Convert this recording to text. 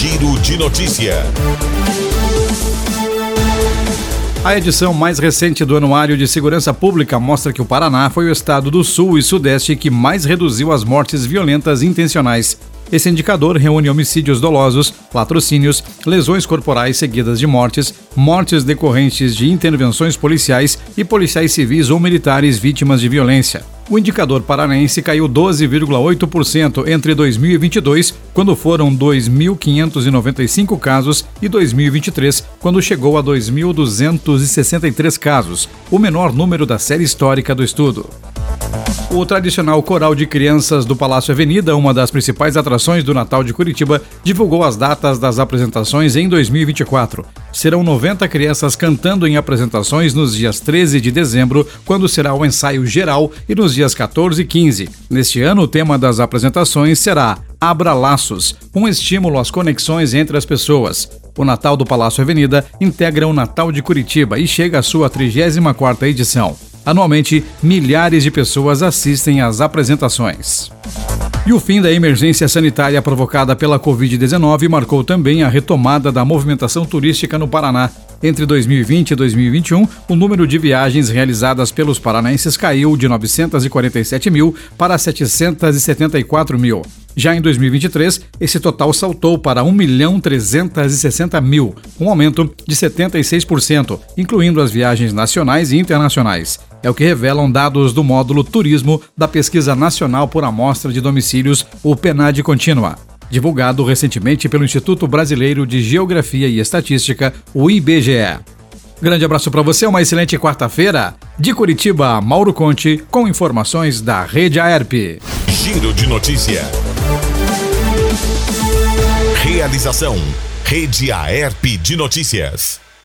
Giro de Notícia. A edição mais recente do Anuário de Segurança Pública mostra que o Paraná foi o estado do Sul e Sudeste que mais reduziu as mortes violentas intencionais. Esse indicador reúne homicídios dolosos, latrocínios, lesões corporais seguidas de mortes, mortes decorrentes de intervenções policiais e policiais civis ou militares vítimas de violência. O indicador paranaense caiu 12,8% entre 2022, quando foram 2.595 casos, e 2023, quando chegou a 2.263 casos, o menor número da série histórica do estudo. O tradicional coral de crianças do Palácio Avenida, uma das principais atrações do Natal de Curitiba, divulgou as datas das apresentações em 2024. Serão 90 crianças cantando em apresentações nos dias 13 de dezembro, quando será o ensaio geral, e nos dias 14 e 15. Neste ano, o tema das apresentações será Abra Laços, um estímulo às conexões entre as pessoas. O Natal do Palácio Avenida integra o Natal de Curitiba e chega à sua 34ª edição. Anualmente, milhares de pessoas assistem às apresentações. E o fim da emergência sanitária provocada pela Covid-19 marcou também a retomada da movimentação turística no Paraná. Entre 2020 e 2021, o número de viagens realizadas pelos paranaenses caiu de 947 mil para 774 mil. Já em 2023, esse total saltou para 1.360.000, um aumento de 76%, incluindo as viagens nacionais e internacionais. É o que revelam dados do módulo Turismo da Pesquisa Nacional por Amostra de Domicílios, o PNAD Contínua, divulgado recentemente pelo Instituto Brasileiro de Geografia e Estatística, o IBGE. Grande abraço para você, uma excelente quarta-feira. De Curitiba, Mauro Conte, com informações da Rede Aerp. Giro de Notícia. Realização: Rede Aerp de Notícias.